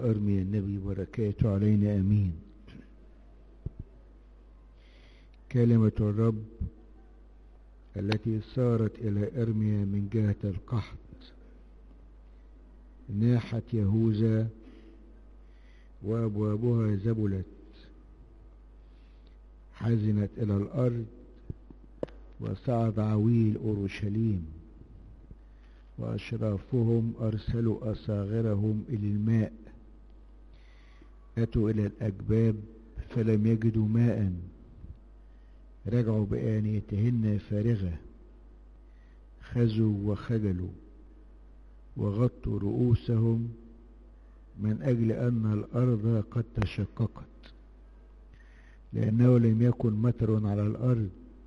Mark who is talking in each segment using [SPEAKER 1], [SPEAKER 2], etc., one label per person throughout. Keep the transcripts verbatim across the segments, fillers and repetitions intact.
[SPEAKER 1] أرمي النبي بركاته علينا أمين. كلمة الرب التي صارت إلى أرميا من جهة القحط. ناحت يهوذا وأبوابها زبلت، حزنت إلى الأرض، وصعد عويل أورشليم، وأشرافهم أرسلوا أصاغرهم إلى الماء، أتوا إلى الأجباب فلم يجدوا ماء، رجعوا بآنيتهن فارغة، خزوا وخجلوا وغطوا رؤوسهم من أجل أن الأرض قد تشققت، لأنه لم يكن مطر على الأرض.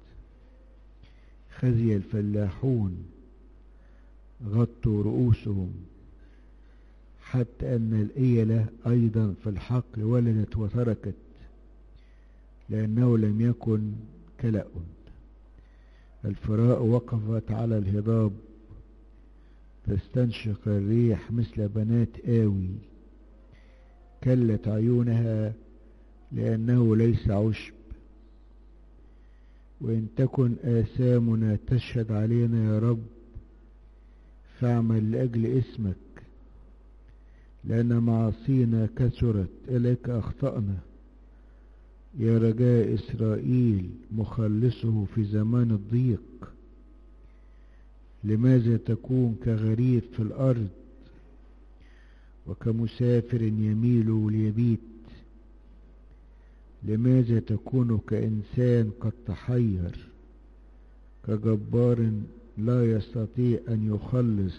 [SPEAKER 1] خزي الفلاحون، غطوا رؤوسهم، حتى أن الإيلة أيضا في الحقل ولدت وتركت، لأنه لم يكن كلأ. الفراء وقفت على الهضاب، تستنشق الريح مثل بنات آوي، كلت عيونها لأنه ليس عشب. وإن تكن آثامنا تشهد علينا يا رب، فاعمل لأجل اسمك، لأن معاصينا كثرت، إليك أخطأنا. يا رجاء إسرائيل مخلصه في زمان الضيق، لماذا تكون كغريب في الأرض وكمسافر يميل ليبيت؟ لماذا تكون كإنسان قد تحير، كجبار لا يستطيع أن يخلص؟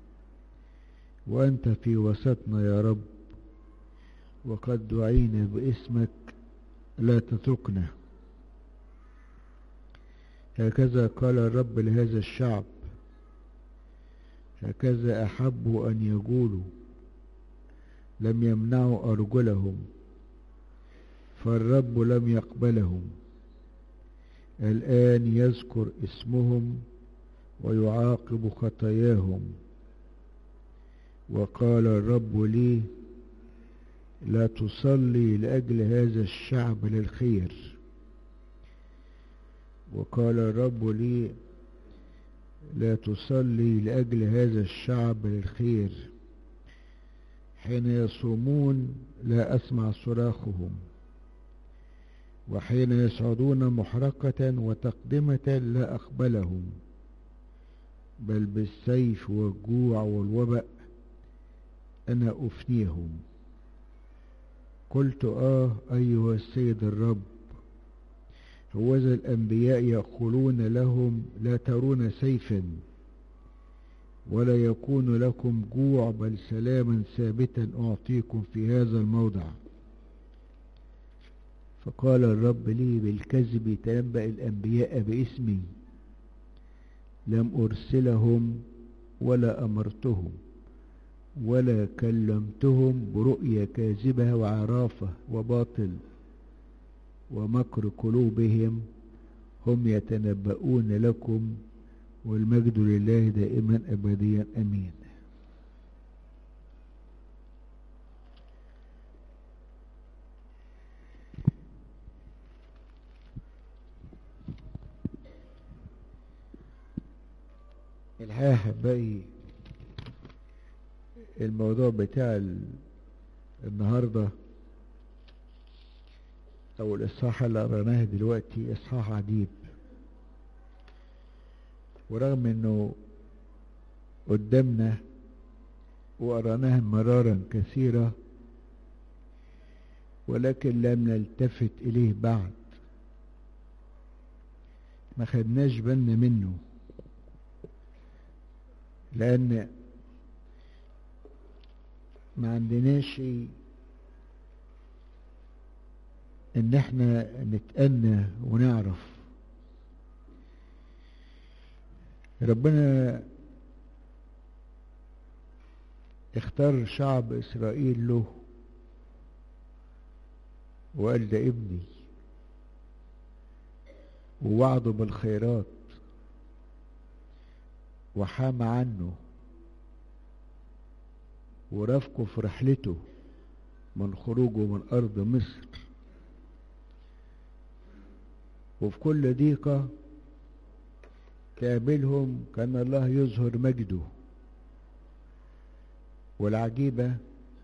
[SPEAKER 1] وأنت في وسطنا يا رب، وقد دعينا باسمك، لا تتركنا. هكذا قال الرب لهذا الشعب، هكذا أحبوا أن يقولوا، لم يمنعوا أرجلهم، فالرب لم يقبلهم. الآن يذكر اسمهم ويعاقب خطاياهم. وقال الرب لي، لا تصلي لأجل هذا الشعب للخير. وقال الرب لي، لا تصلي لأجل هذا الشعب للخير. حين يصومون لا أسمع صراخهم، وحين يصعدون محرقة وتقدمة لا أقبلهم، بل بالسيف والجوع والوباء أنا أفنيهم. قلت آه أيها السيد الرب، هوذا الأنبياء يقولون لهم لا ترون سيفا، ولا يكون لكم جوع، بل سلاما ثابتا أعطيكم في هذا الموضع. فقال الرب لي، بالكذب تنبأ الأنبياء باسمي، لم أرسلهم ولا أمرتهم ولا كلمتهم برؤيا كاذبة وعرافة وباطل ومكر قلوبهم، هم يتنبؤون لكم، والمجد لله دائما أبديا أمين. الحقيقة أحبائي، الموضوع بتاع النهاردة أو الإصحاح اللي قرأناه دلوقتي إصحاح عجيب، ورغم إنه قدامنا وقرأناه مرارا كثيرة، ولكن لم نلتفت إليه بعد، ما خدناش بالنا منه، لأن ما عندناش ان احنا نتأنى ونعرف. ربنا اختار شعب اسرائيل له، وقال ده ابني، ووعده بالخيرات، وحام عنه ورافقه في رحلته، من خروجه من أرض مصر. وفي كل ضيقة تقابلهم كان الله يظهر مجده. والعجيبة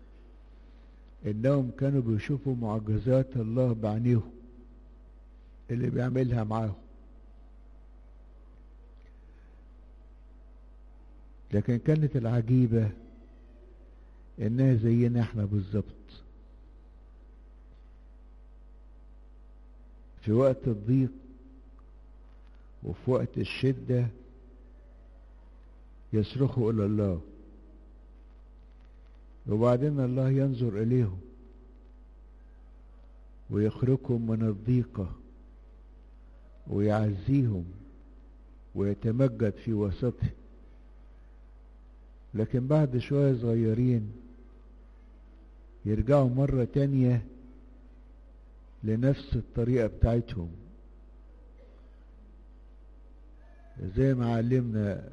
[SPEAKER 1] إنهم كانوا بيشوفوا معجزات الله بعينيهم اللي بيعملها معاهم. لكن كانت العجيبة إنها زينا احنا بالظبط. في وقت الضيق وفي وقت الشدة يصرخوا إلى الله، وبعدين الله ينظر إليهم ويخرجهم من الضيقة ويعزيهم ويتمجد في وسطهم. لكن بعد شوية صغيرين يرجعوا مرة تانية لنفس الطريقة بتاعتهم، زي ما علمنا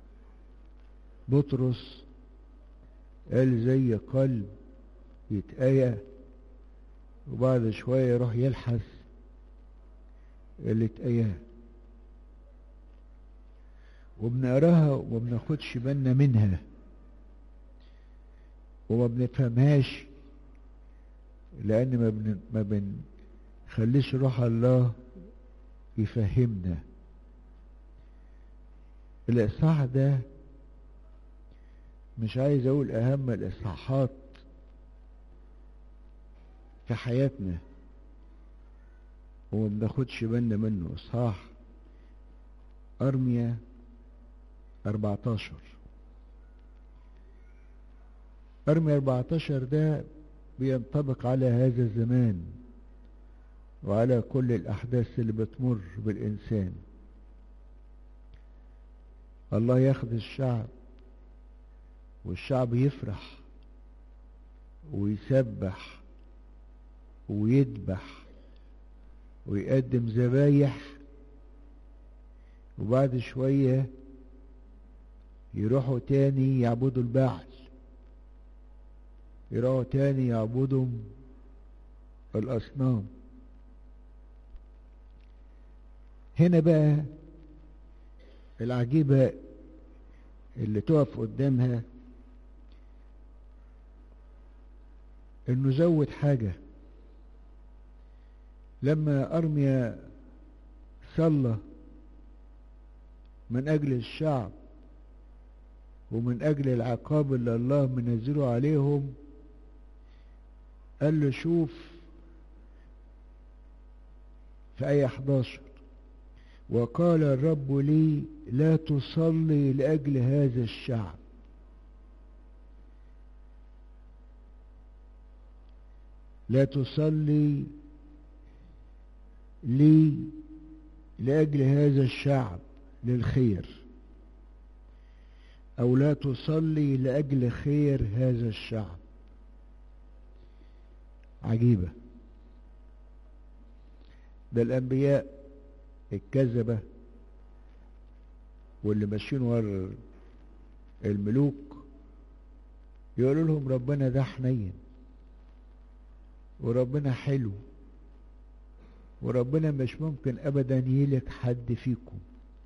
[SPEAKER 1] بطرس قال زي قلب يتآية وبعد شوية يروح يلحس اللي اتآياه، وبنقراها وما بناخدش بالنا منها وما بنفهمهاش، لأن ما بن ما بنخليش روح الله يفهمنا. الإصحاح ده مش عايز أقول أهم الإصحاحات في حياتنا وما بناخدش بالنا منه. إصحاح أرميا أربعتاشر. أرميا أربعتاشر ده بينطبق على هذا الزمان وعلى كل الأحداث اللي بتمر بالإنسان. الله ياخد الشعب والشعب يفرح ويسبح ويذبح ويقدم ذبايح، وبعد شوية يروحوا تاني يعبدوا البعل، يروحوا تاني يعبدوا الأصنام. هنا بقى العجيبة اللي تقف قدامها انه زود حاجة. لما أرميا صلى من أجل الشعب ومن أجل العقاب اللي الله منزله عليهم، قال له شوف في آية حداشر: وقال الرب لي لا تصلي لأجل هذا الشعب. لا تصلي لي لأجل هذا الشعب للخير، أو لا تصلي لأجل خير هذا الشعب. عجيبة. ده الأنبياء الكذبة واللي ماشيين ورا الملوك يقولوا لهم ربنا ده حنين وربنا حلو وربنا مش ممكن أبدا يهلك حد فيكم.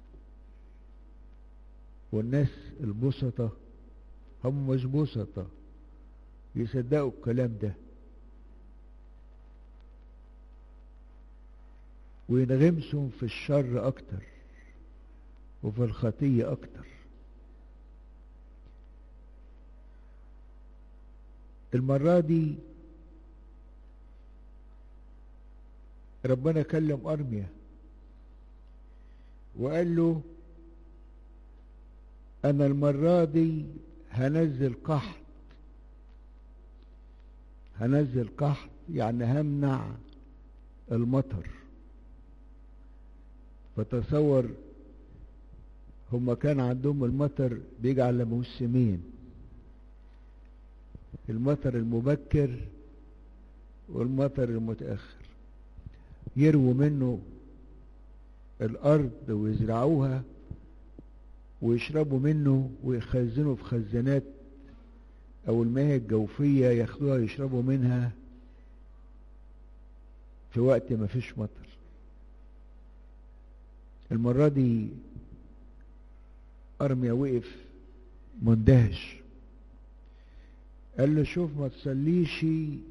[SPEAKER 1] والناس البسطة هم مش بسطة يصدقوا الكلام ده وينغمسوا في الشر أكتر وفي الخطية أكتر. المرة دي ربنا كلم أرميا وقال له أنا المرة دي هنزل قحط. هنزل قحط يعني همنع المطر. فتصور هما كان عندهم المطر بيجي على موسمين: المطر المبكر والمطر المتأخر. يرووا منه الأرض ويزرعوها ويشربوا منه ويخزنوا في خزانات او المياه الجوفية ياخدوها يشربوا منها في وقت ما فيش مطر. المرة دي أرميا وقف مندهش، قال له شوف ما تصليش.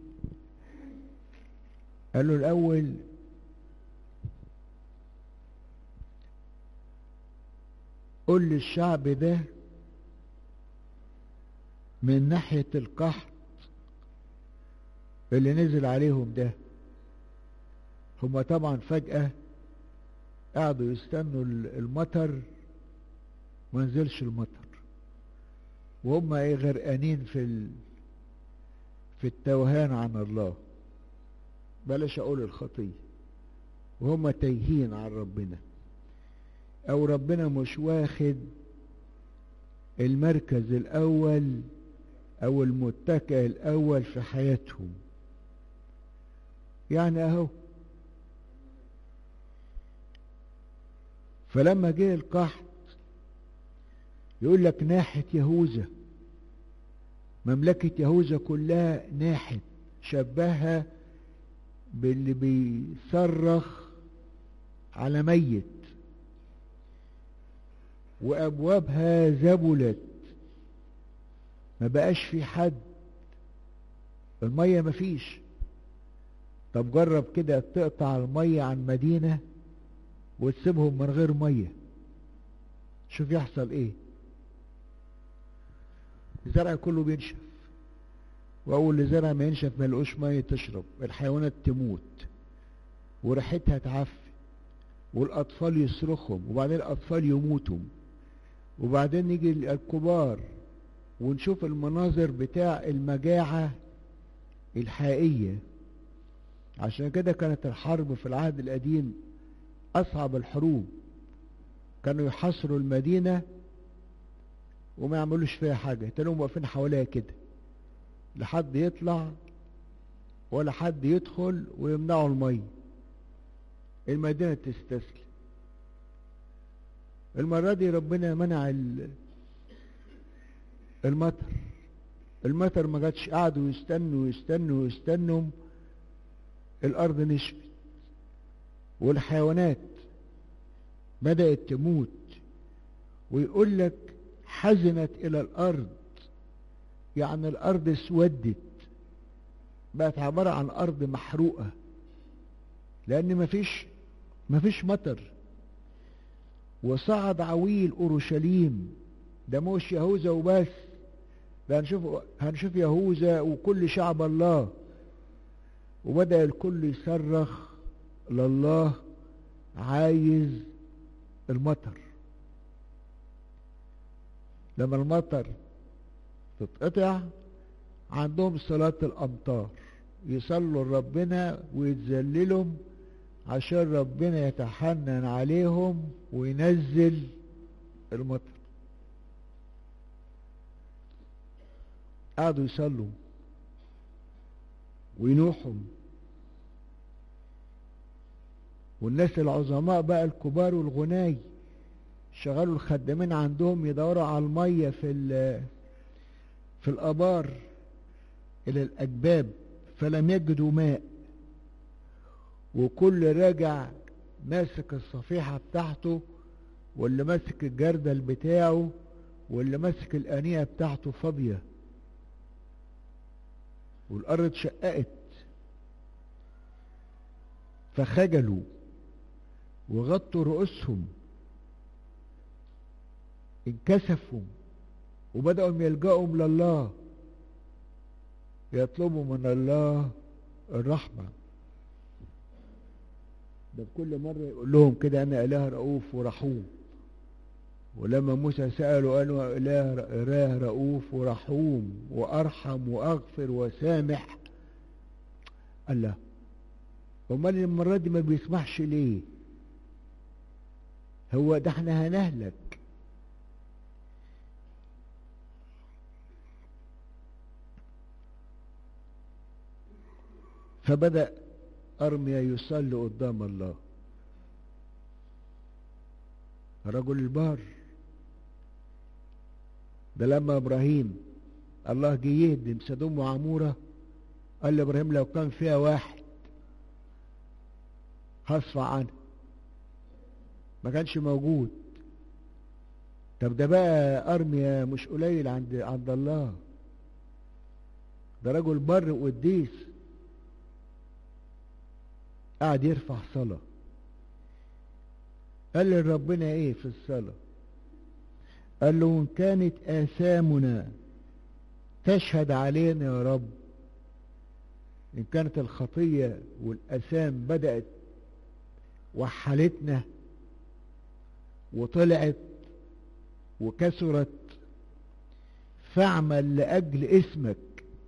[SPEAKER 1] قال له الأول قل للشعب ده من ناحية القحط اللي نزل عليهم ده. هما طبعا فجأة قعدوا يستنوا المطر، ما نزلش المطر، وهم ايه غرقانين في ال... في التوهان عن الله، بلاش اقول الخطية، وهم تايهين عن ربنا، او ربنا مش واخد المركز الاول او المتكئ الاول في حياتهم. يعني اهو فلما جه القحط يقول لك ناحت يهوذا، مملكة يهوذا كلها ناحت، شبهها باللي بيصرخ على ميت، وابوابها ذبلت، ما بقاش في حد، المية ما فيش. طب جرب كده تقطع المية عن مدينة وتسيبهم من غير مية، شوف يحصل ايه. الزرع كله بينشف، واول الزرع ما ينشف ما يلقوش مية تشرب، الحيوانات تموت وريحتها تعفن، والاطفال يصرخهم، وبعدين الاطفال يموتوا، وبعدين يجي الكبار ونشوف المناظر بتاع المجاعة الحقيقية. عشان كده كانت الحرب في العهد القديم أصعب الحروب، كانوا يحاصروا المدينة وما يعملوش فيها حاجة، تلاقيهم واقفين حواليها كده، لا حد يطلع ولا حد يدخل، ويمنعوا المية، المدينة تستسلم. المرة دي ربنا منع المطر، المطر ما جاتش، قعدوا يستنوا يستنوا يستنوا، الأرض نشفت والحيوانات بدأت تموت. ويقول لك حزنت إلى الأرض، يعني الأرض اسودت، بقت عبارة عن أرض محروقة، لأن مفيش مفيش مطر. وصعد عويل أورشليم، ده مش يهوذا وبس، ده هنشوف هنشوف يهوذا وكل شعب الله، وبدأ الكل يصرخ لله عايز المطر. لما المطر تتقطع عندهم صلاة الأمطار، يصلوا لربنا ويتذللوا عشان ربنا يتحنن عليهم وينزل المطر. قعدوا يصلوا وينوحوا، والناس العظماء بقى الكبار والغناي شغلوا الخدامين عندهم يدوروا على المية في في الآبار إلى الأجباب، فلم يجدوا ماء، وكل راجع ماسك الصفيحة بتاعته، واللي ماسك الجردل بتاعه، واللي ماسك الآنية بتاعته فاضية، والأرض شققت، فخجلوا وغطوا رؤوسهم، انكسفوا، وبدأوا يلجأوا لله، يطلبوا من الله الرحمة. ده كل مرة يقول لهم كده أنا إله رؤوف ورحوم. ولما موسى سأله قالوا إله إله رؤوف ورحوم وأرحم وأغفر وسامح. قال له أمال المرة دي ما بيسمحش ليه؟ هو ده احنا هنهلك. فبدأ أرميا يصلي قدام الله، رجل البار ده. لما إبراهيم الله جه يهدم سدوم وعمورة، قال لابراهيم لو كان فيها واحد هصفع عنه، ما كانش موجود. طب ده بقى أرميا مش قليل عند عند الله، ده رجل بر وقديس، قاعد يرفع صلاة. قال لربنا ايه في الصلاة؟ قال له ان كانت آثامنا تشهد علينا يا رب، ان كانت الخطية والآثام بدأت وحلتنا وطلعت وكسرت، فاعمل لأجل اسمك،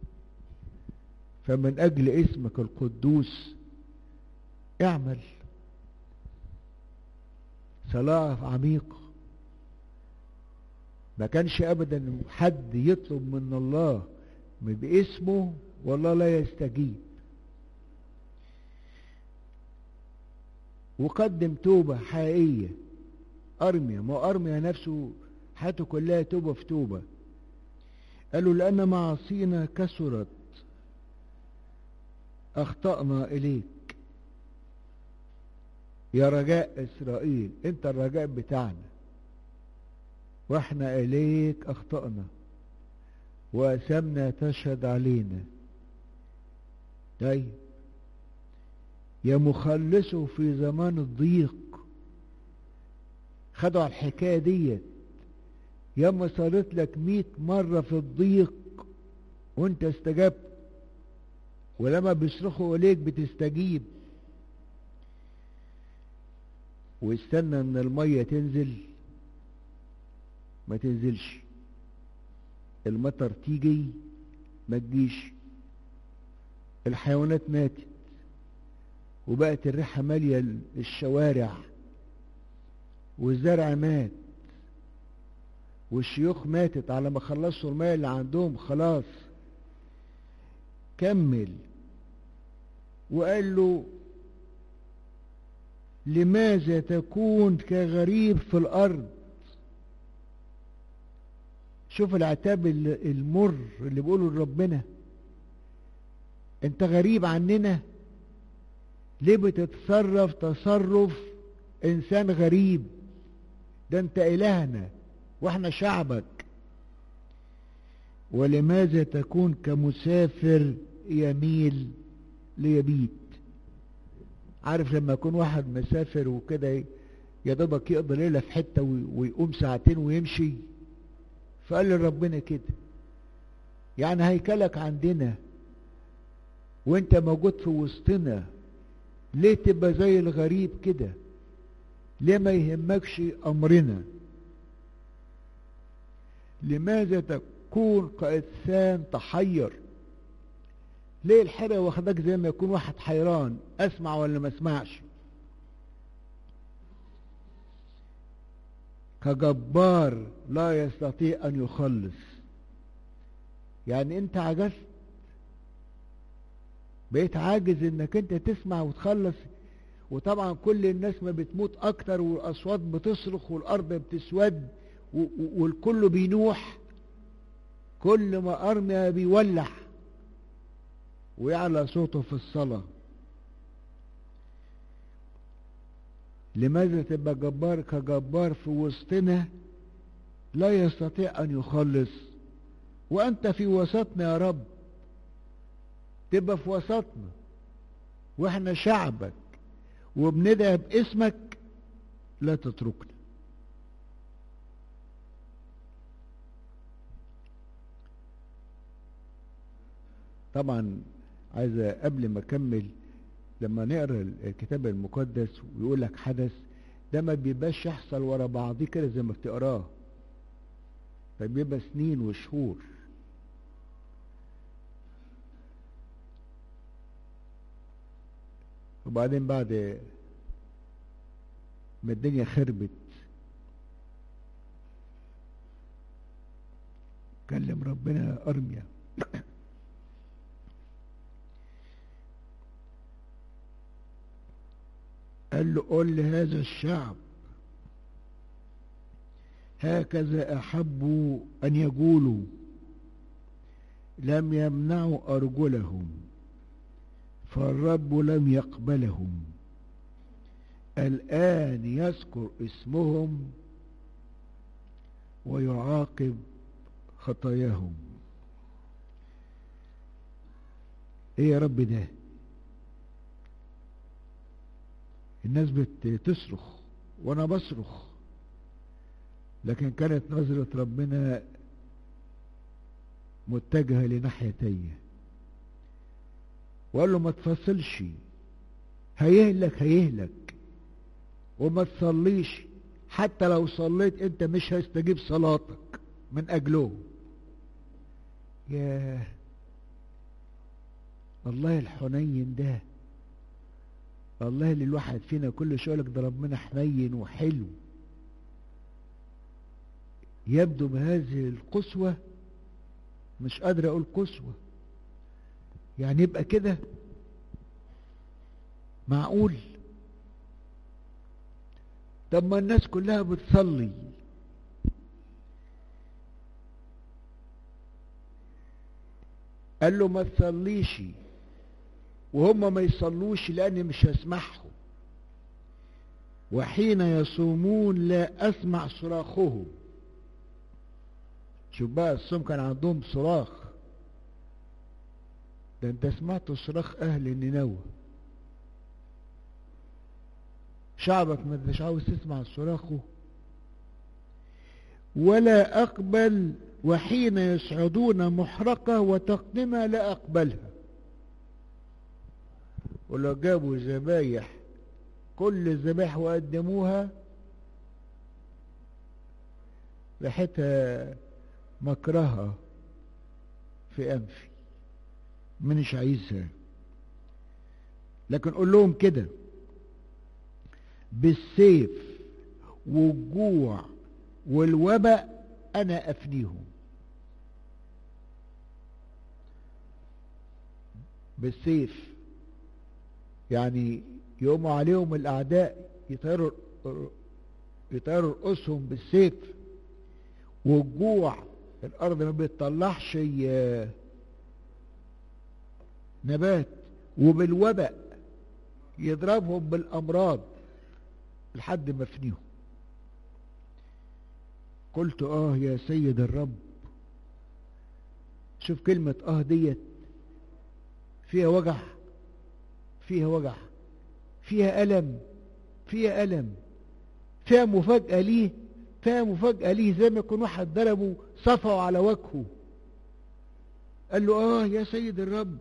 [SPEAKER 1] فمن أجل اسمك القدوس اعمل. صلاة عميقة، ما كانش أبدا حد يطلب من الله باسمه والله لا يستجيب. وقدم توبة حقيقية. أرميا، ما أرميا نفسه حياته كلها توبة في توبة. قالوا لأن معاصينا كسرت أخطأنا إليك يا رجاء إسرائيل، أنت الرجاء بتاعنا، وإحنا إليك أخطأنا وأثامنا تشهد علينا. طيب يا مخلصه في زمان الضيق، خدوا على الحكاية ديت، ياما صارت لك مئة مرة في الضيق وانت استجبت، ولما بيصرخوا إليك بتستجيب. واستنى ان المية تنزل، ما تنزلش، المطر تيجي ما تجيش، الحيوانات ماتت وبقت الريحة مالية الشوارع، والزرع مات، والشيوخ ماتت على ما خلصوا الماء اللي عندهم خلاص. كمل وقال له لماذا تكون كغريب في الأرض؟ شوف العتاب المر اللي بيقوله لربنا، انت غريب عننا، ليه بتتصرف تصرف انسان غريب؟ ده انت إلهنا واحنا شعبك. ولماذا تكون كمسافر يميل ليبيت؟ عارف لما يكون واحد مسافر وكده يا دوبك يقضي ليلة في حتة ويقوم ساعتين ويمشي، فقال لربنا كده، يعني هيكلك عندنا وانت موجود في وسطنا، ليه تبقى زي الغريب كده؟ ليه ما يهمكش امرنا؟ لماذا تكون كإنسان تحير؟ ليه الحيرة واخدك زي ما يكون واحد حيران، اسمع ولا ما اسمعش؟ كجبار لا يستطيع ان يخلص، يعني انت عجزت، بقيت عاجز انك انت تسمع وتخلص. وطبعا كل الناس ما بتموت اكتر، والاصوات بتصرخ، والارض بتسود، والكل بينوح، كل ما أرميا بيولع ويعلى صوته في الصلاة. لماذا تبقى جبار كجبار في وسطنا لا يستطيع أن يخلص، وأنت في وسطنا يا رب؟ تبقى في وسطنا وإحنا شعبك وبندعي باسمك، لا تتركنا. طبعا عايز قبل ما اكمل، لما نقرا الكتاب المقدس ويقول لك حدث، ده ما بيبقاش يحصل ورا بعضيه كده زي ما بتقراه، ده بيبقى سنين وشهور. وبعدين بعد ما الدنيا خربت كلم ربنا أرميا قال له قل لهذا الشعب هكذا أحبوا أن يقولوا لم يمنعوا أرجلهم فالرب لم يقبلهم. الآن يذكر اسمهم ويعاقب خطاياهم. ايه يا رب ده؟ الناس بتصرخ وانا بصرخ، لكن كانت نظرة ربنا متجهة لناحيتي، وقال له ما تفصلش، هيهلك هيهلك، وما تصليش، حتى لو صليت انت مش هيستجيب صلاتك من اجله. ياه، الله الحنين ده، الله اللي الواحد فينا كل شوية يقولك ده ربنا حنين وحلو، يبدو بهذه القسوة. مش قادر اقول قسوة، يعني يبقى كده معقول؟ طب ما الناس كلها بتصلي، قال له ما تصليش وهم ما يصلوش لاني مش هسمعهم، وحين يصومون لا اسمع صراخهم. شوف بقى، الصوم كان عندهم صراخ، ده انت سمعت صراخ اهل نينوى. شعبك ما انتش عاوز تسمع صراخه. ولا اقبل وحين يصعدون محرقة وتقدمة لا اقبلها. ولو جابوا ذبايح كل الذبائح وقدموها ريحتها مكرهة في انفي، منش عايزها. لكن قول لهم كده، بالسيف والجوع والوباء انا افنيهم. بالسيف يعني يقوموا عليهم الاعداء يطيروا يطيروا رؤوسهم بالسيف، والجوع الارض ما بتطلعش نبات، وبالوباء يضربهم بالامراض لحد ما افنيهم. قلت اه يا سيد الرب. شوف كلمة اه ديت فيها وجع، فيها وجع، فيها ألم، فيها ألم، فيها مفاجأة ليه، فيها مفاجأة ليه، زي ما يكون واحد ضربه صفعه على وجهه. قال له اه يا سيد الرب.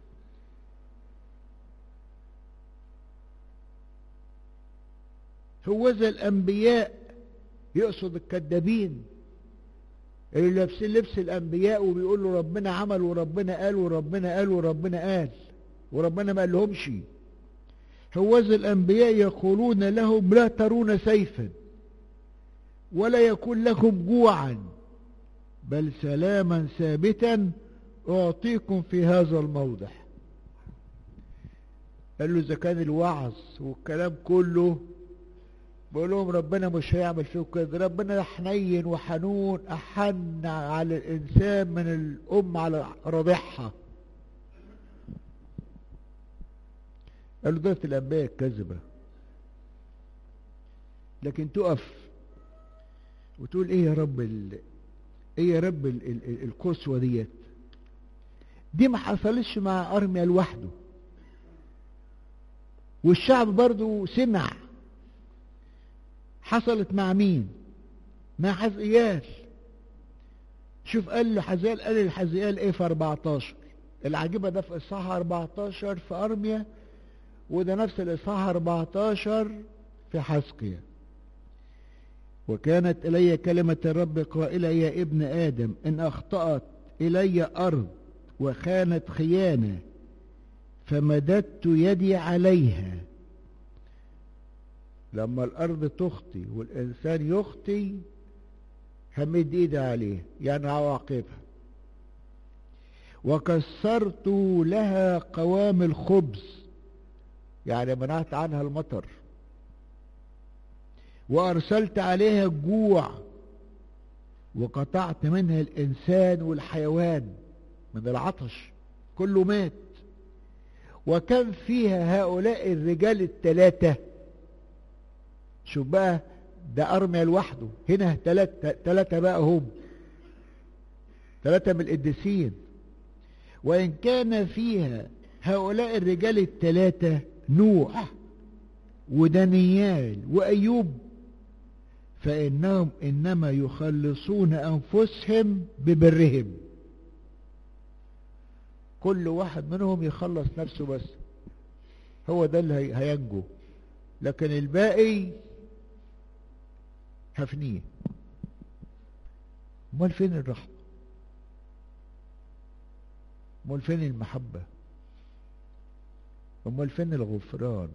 [SPEAKER 1] هوذا الأنبياء، يقصد الكذابين اللي لابسين لبس الأنبياء وبيقولوا ربنا عمل وربنا قال وربنا قال وربنا قال وربنا ما قالهمش. هوذا الأنبياء يقولون لهم لا ترون سيفا ولا يكون لكم جوعا بل سلاما ثابتا أعطيكم في هذا الموضع. قال له إذا كان الوعظ والكلام كله بقول لهم ربنا مش هيعمل فيه كده، ربنا حنين وحنون، أحن على الإنسان من الأم على رضيعها. قال له ده الأنبياء الكذبة. لكن تقف وتقول ايه يا رب ال... ايه يا رب ال... ال... القسوة ديت، دي ما حصلش مع أرميا لوحده، والشعب برضو سمع. حصلت مع مين؟ مع حزقيال. شوف قال له حزقيال، قال لحزقيال ايه في أربعتاشر. العجيبة ده في إصحاح أربعتاشر في أرميا، وده نفس الإصحاح أربعتاشر في حزقيال. وكانت إلي كلمة الرب قائلة يا ابن آدم إن أخطأت إلي أرض وخانت خيانة فمددت يدي عليها. لما الأرض تخطي والإنسان يخطي همد إيدي عليه، يعني عواقبها. وكسرت لها قوام الخبز، يعني منعت عنها المطر. وأرسلت عليها الجوع وقطعت منها الإنسان والحيوان، من العطش، كله مات. وكان فيها هؤلاء الرجال الثلاثة. شوف بقى، ده أرميا لوحده، هنا ثلاثة ثلاثة بقى، هم ثلاثة من القديسين. وإن كان فيها هؤلاء الرجال الثلاثة نوح ودانيال وأيوب، فإنهم إنما يخلصون أنفسهم ببرهم. كل واحد منهم يخلص نفسه بس، هو ده اللي هينجو، لكن الباقي هفنيه. امال فين الرحمة؟ امال فين المحبة؟ امال فين الغفران؟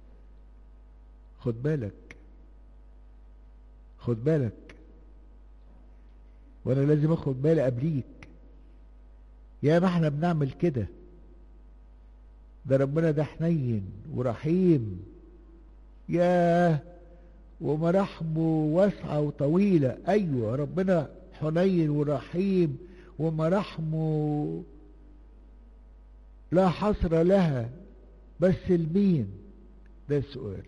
[SPEAKER 1] خد بالك، خد بالك، وانا لازم اخد بالي قبليك. يا ما احنا بنعمل كده، ده ربنا ده حنين ورحيم، ياه، ومراحمه واسعة وطويلة. ايوه، ربنا حنين ورحيم ومراحمه لا حصر لها، بس لمين؟ ده السؤال.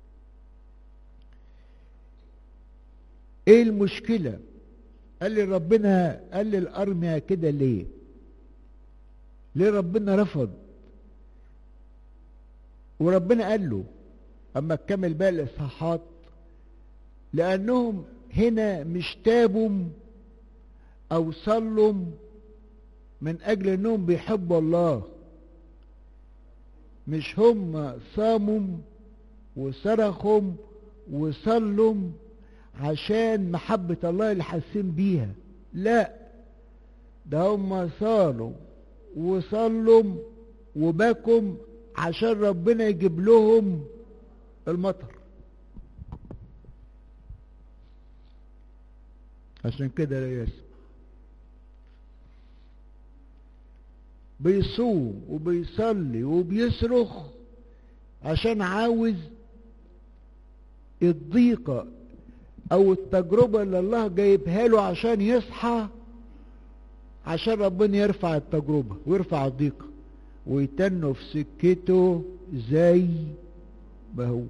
[SPEAKER 1] ايه المشكلة؟ قال لي ربنا، قال لي الأرميا كده ليه؟ ليه ربنا رفض؟ وربنا قال له اما تكمل بقى الاصحاحات، لانهم هنا مش تابوا او صلوا من اجل انهم بيحبوا الله، مش هم صاموا وصرخوا وصلوا عشان محبة الله اللي حاسين بيها، لا، ده هم صاروا وصلوا وبكوا عشان ربنا يجيب لهم المطر. عشان كده لا يسمع، بيصوم وبيصلي وبيصرخ عشان عاوز الضيقة او التجربة اللي الله جايبها له عشان يصحى، عشان ربنا يرفع التجربة ويرفع الضيقة ويتنوا في سكته زي ما هو.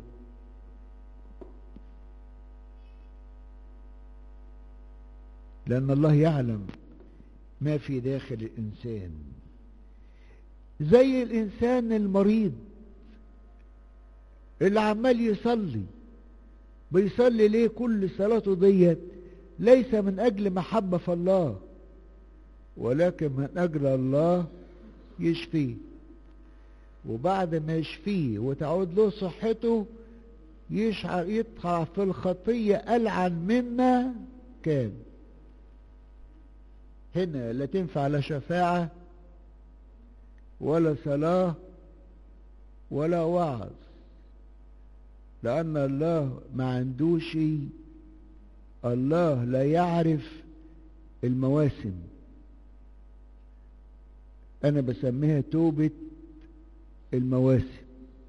[SPEAKER 1] لأن الله يعلم ما في داخل الإنسان. زي الإنسان المريض اللي عمال يصلي، بيصلي ليه؟ كل صلاته ديت ليس من أجل محبة في الله، ولكن من أجل الله يشفيه، وبعد ما يشفيه وتعود له صحته يشعر يدخل في الخطية ألعن مما كان. هنا لا تنفع لا شفاعة ولا صلاة ولا وعظ، لأن الله ما عندوش، الله لا يعرف المواسم. أنا بسميها توبة المواسم.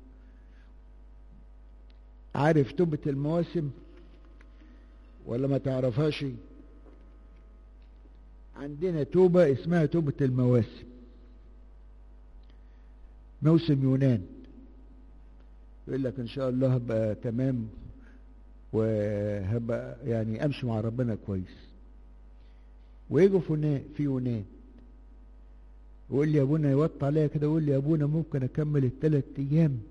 [SPEAKER 1] عارف توبة المواسم ولا ما تعرفهاش؟ عندنا توبة اسمها توبة المواسم. موسم يونان يقول لك ان شاء الله هبقى تمام وهبقى يعني امشي مع ربنا كويس، ويجوا في يونان ويقول لي يا ابونا، يوطى عليا كده ويقول لي يا ابونا ممكن اكمل الثلاث ايام؟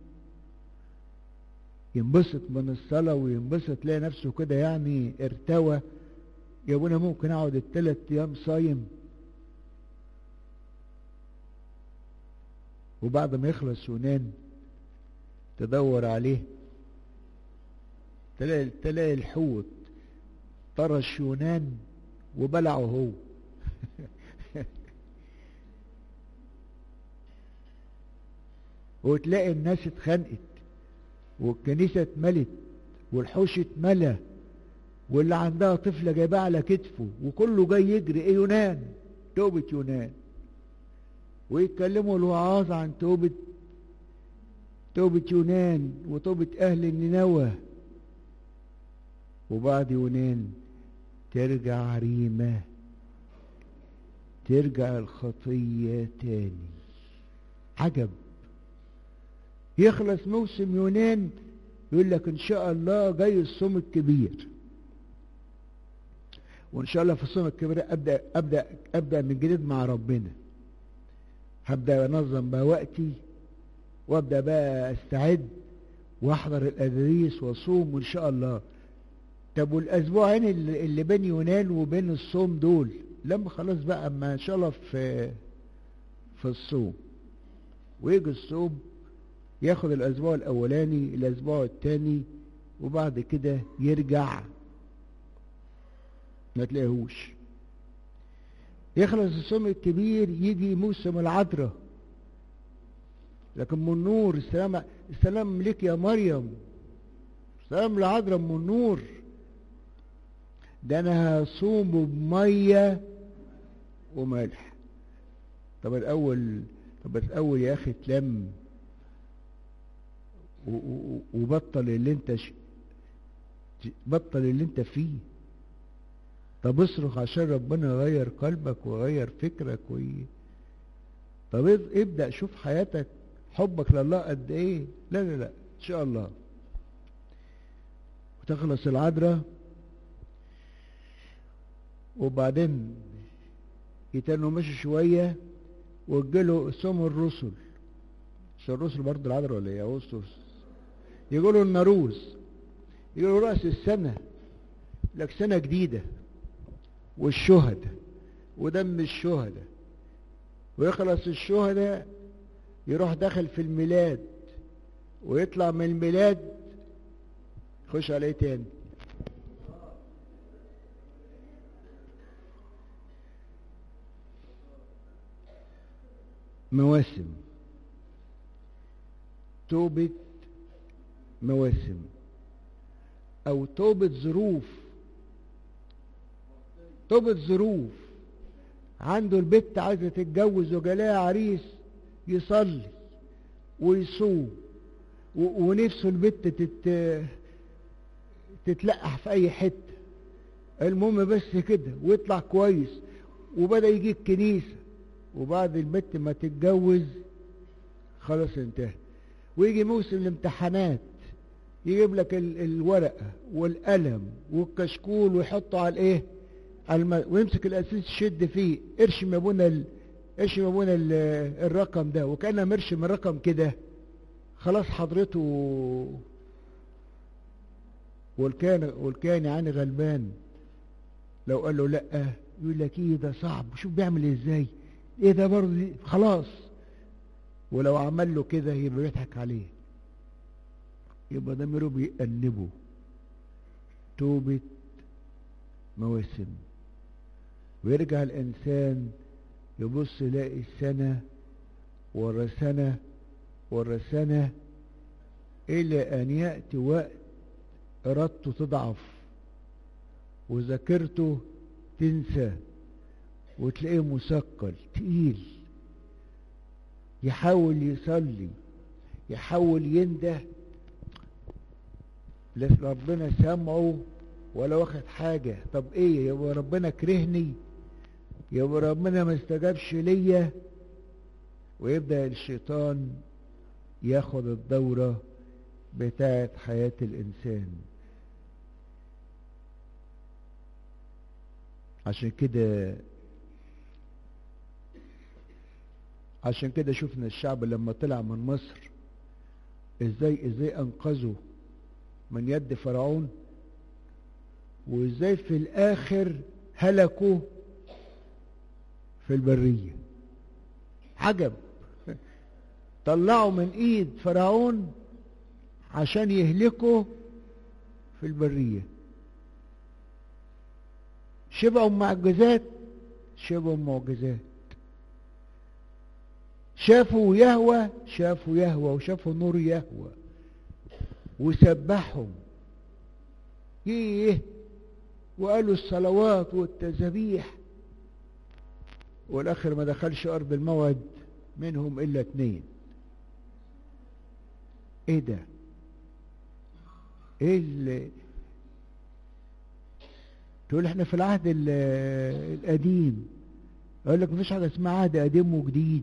[SPEAKER 1] ينبسط من الصلاة وينبسط، تلاقي نفسه كده يعني ارتوى. يا ابونا ممكن اقعد الثلاث ايام صايم؟ وبعد ما يخلص يونان تدور عليه تلاقي, تلاقي الحوت طرش يونان وبلعه هو. وتلاقي الناس اتخنقت والكنيسة اتملت والحوش اتملى واللي عندها طفلة جايبها على كتفه وكله جاي يجري. ايه يونان؟ توبة يونان. ويتكلموا الوعاظ عن توبة توبة يونان وتوبة أهل النينوى. وبعد يونان ترجع ريمة ترجع الخطية تاني. عجب. يخلص موسم يونان يقول لك ان شاء الله جاي الصوم الكبير، وان شاء الله في الصوم الكبير ابدا ابدا ابدا من جديد مع ربنا. هبدا انظم بقى وقتي، وابدا بقى استعد واحضر القداسيس واصوم وان شاء الله. طب والاسبوعين اللي, اللي بين يونان وبين الصوم دول، لما خلاص بقى اما ان شاء الله في في الصوم، ويجي الصوم ياخد الاسبوع الاولاني الاسبوع الثاني، وبعد كده يرجع ما تلاقيهوش. يخلص الصوم الكبير يجي موسم العذراء، لكن من النور السلام السلام لك يا مريم، السلام لعذراء من النور، ده انا هصوم بميه وملح. طب الاول طب الاول يا اخي تلم وبطل اللي انت ش... بطل اللي انت فيه. طب اصرخ عشان ربنا يغير قلبك ويغير فكرك وي... طب ابدأ شوف حياتك حبك لله قد ايه. لا لا لا ان شاء الله. وتخلص العذراء وبعدين يتنوا مشي شوية وجله صوم الرسل. مش الرسل برضه العذراء ولا ايه؟ اغسطس يقولوا الناروز، يقولوا رأس السنة، لك سنة جديدة والشهداء ودم الشهداء. ويخلص الشهداء يروح داخل في الميلاد، ويطلع من الميلاد يخش عليه تاني. مواسم، توبة مواسم او توبة ظروف. توبة ظروف، عنده البت عايزة تتجوز وجالها عريس، يصلي ويصوم ونفسه البت تت... تتلقح في اي حتة، المهم بس كده ويطلع كويس، وبدأ يجي الكنيسة، وبعد البت ما تتجوز خلاص انتهى. ويجي موسم الامتحانات يجيب لك ال... الورقة والقلم والكشكول ويحطه على الايه، على الم... ويمسك الاساس يشد فيه، ارشم يا ابونا ال... ارشم يا ابونا ال... الرقم ده، وكأنه مرشم الرقم كده خلاص حضرته. والكان والكان يعني غلبان لو قال له لا يقول لك ايه ده صعب، شوف بيعمل ازاي، ايه ده برضه خلاص. ولو عمل له كده يبقى بيضحك عليه، يبقى ضميره بيأنبه. توبة مواسم. ويرجع الإنسان يبص يلاقي السنة ورا سنة ورا سنة، إلى أن يأتي وقت إرادته تضعف وذاكرته تنسى، وتلاقيه مثقل تقيل، يحاول يصلي يحاول ينده، لا ربنا سامعه ولا واخد حاجة. طب ايه، يبقى ربنا كرهني، يبقى ربنا ما استجابش ليا. ويبدأ الشيطان ياخد الدورة بتاعت حياة الإنسان. عشان كده عشان كده شفنا الشعب لما طلع من مصر ازاي ازاي انقذوا من يد فرعون، وازاي في الاخر هلكوا في البرية. عجب، طلعوا من ايد فرعون عشان يهلكوا في البرية. شبعوا معجزات، شبعوا معجزات، شافوا يهوى شافوا يهوى وشافوا نور يهوى وسبحهم ايه، وقالوا الصلوات والتسبيح. والاخر ما دخلش ارض الموعد منهم الا اتنين. ايه ده، ايه اللي تقول احنا في العهد القديم اقول لك مفيش حاجة اسمها عهد قديم وجديد،